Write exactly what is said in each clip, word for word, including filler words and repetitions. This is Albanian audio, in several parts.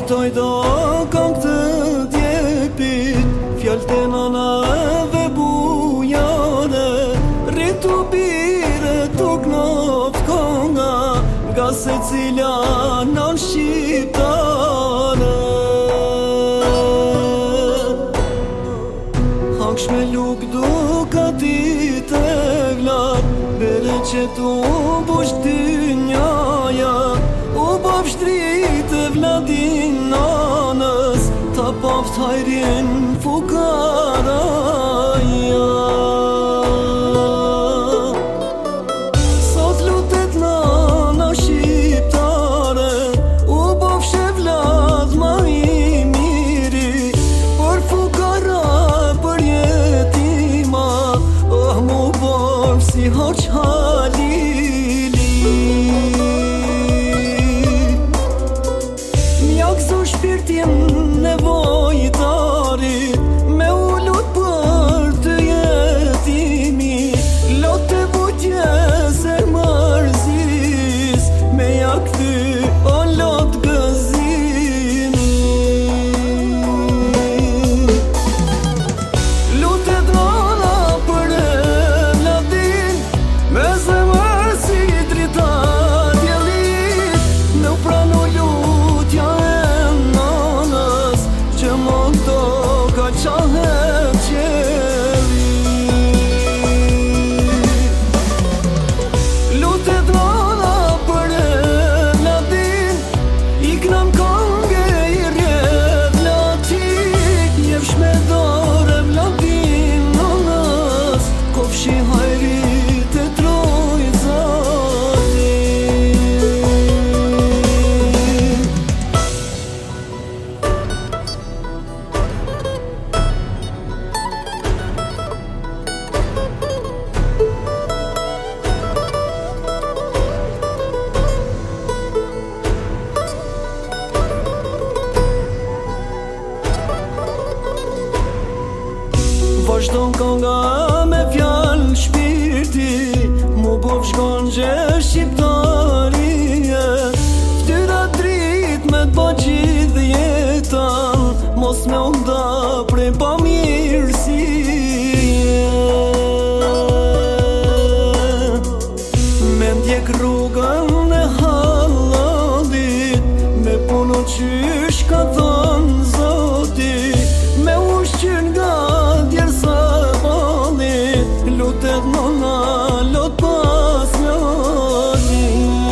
kujtoj do kam të djepit, fjallë të nanave bujare, rritu bire të gnoft konga, nga se cila nan shqiptare. Haksh me luk duka ti të vlat, bere që tu bush dy njaja, u bab shtrit e vladin nanës, ta paft hajrin fukaraja. Sot lutet nana shqiptare, u bafsh e vlad ma i miri, për fukara, për jetima, oh mu bafsh si hoq halili. Mjakzu shpirtin nevojtarit, me u lut për të jetimi, lot të vutjes e mërzis, me ja kthy o lot gëzimi. Lutet nana për e vladin, me zemër si drita djelit, me pranu lutja e nanës, që mund të ka qahet qeli. Lutet nana për e vladin, iknam kange i rjedh lati, jevsh me dore vladin nanës, kofshi hajrit e troj zati. Vazhdon konga me fjall shpirti, mu bov shkonxhe shqiptarie, ftyra drit me t'ba gjithë jetan, mos me nda prej pamirësie. Me ndjek rrugën e halladit, me punu qysh ka thonë zoti, me ushqyr nga djersa balit, lutet nona lot pas mjani.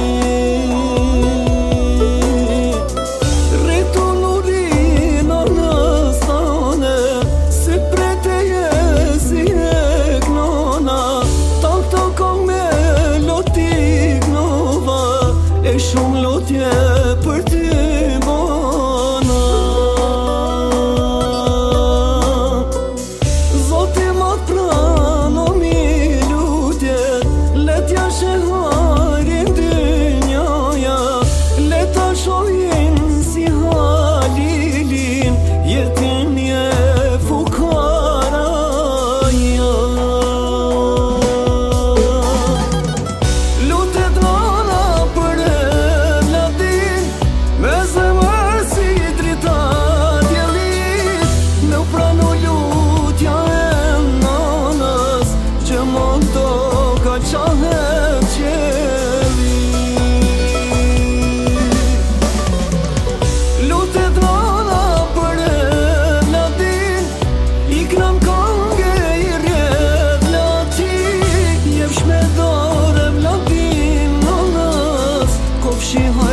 Rritu nuri nanës tane, si preteje si e knona, tak të kong me lotik nova, e shumë lotje për ty bona. Zoti ma prano mi lutjet, letja sheharin dy njaja, leta shohin si halilin, jetin je fukaraja. Lutet nana për e vladin, me zemër si drita djelit, me u pranu lutja e nanës, që mund të ka qahet qeli. Lutet nana për e vladin, iknam kange i rjedh lati, jevsh me dore vladin nanës, kofshi hajrin